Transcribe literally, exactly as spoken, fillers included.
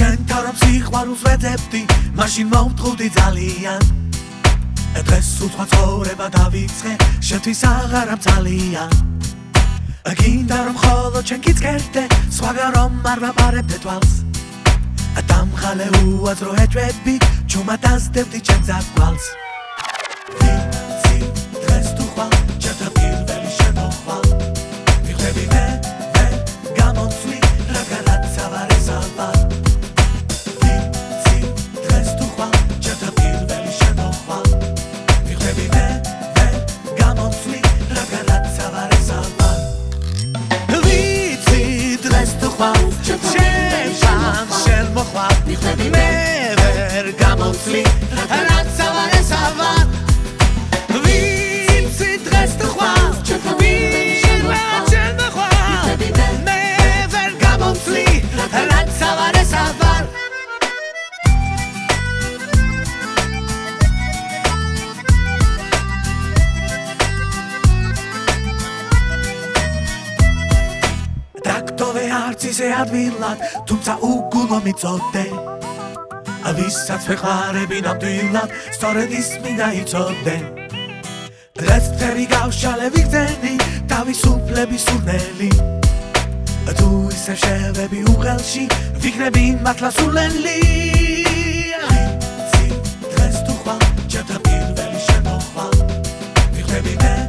შენ თავრობ სიყვარულს ვეძებდი მაშინ მოვთხოვდი ძალიან დღეს უთხრა ცხოვრება დავიწყე შენთვის აღარა მძალიან გინდა რომ მხოლოდ შენ გიწყერდე სხვაგან რომ არ ვაპარებდე თვალს დამღალე უაზრო ეჭვები ჩუმად დასდებდი ჩემს აკვალს ვიცი დღეს თუ ხვალ ჩემთა პირველი შემოხვალ მიხვდები მე ვერ გამოცვლი რაღაცა ვარ ეს ალბათ ვიცი დღეს თუ ხვალ ჩემთა პირველი შემოხვალ მიხვდები მე ვერ გამოცვლი რაღაცა ვარ ეს ალბათ ვიცი დღეს თუ ხვალ მიხვდები მე ვერ გამოცვლი რაღაცა ვარ ეს ალბათ ვიცი დღეს თუ ხვალ მე ვერ გამოცვლი რაღაცა ვარ ეს ალბათ დაგტოვე არც ისე ადვილად თუმცა უგულო მიწოდე ვისაც ვეხმარები ნამდვილად სწორედ ის მინდა იცოდე დღეს მთელი გავშალე ვიგრძენი თავისუფლების სურნელი თუ ისევ შევები უღელში ვიქნები მართლა სულელი ვიცი დღეს თუ ხვალ ჩემთა პირველი შემოხვალ მიხვდები მე